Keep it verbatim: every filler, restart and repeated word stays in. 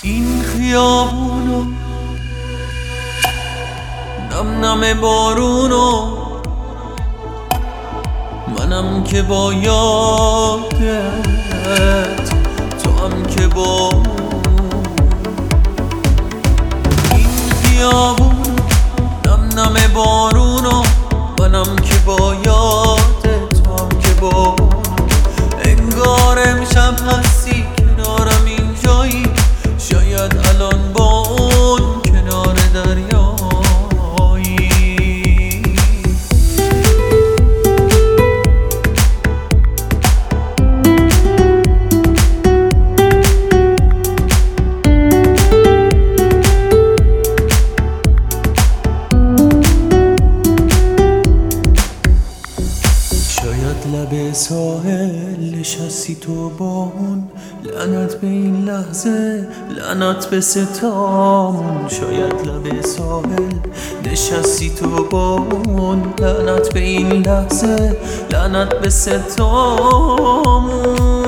این خیابونو نم نم بارونو منم که با یادت تو هم که با این خیابونو نم نم بارونو منم که با یادت تو هم که با انگار امشب هستی کنارم اینجایی شاید الان با اون کنار دریایی شاید لب ساحل نشستی تو با اون لعنت به این لحظه لعنت به ستامون شاید لب ساحل نشستی تو با اون لعنت به این لحظه لعنت به ستامون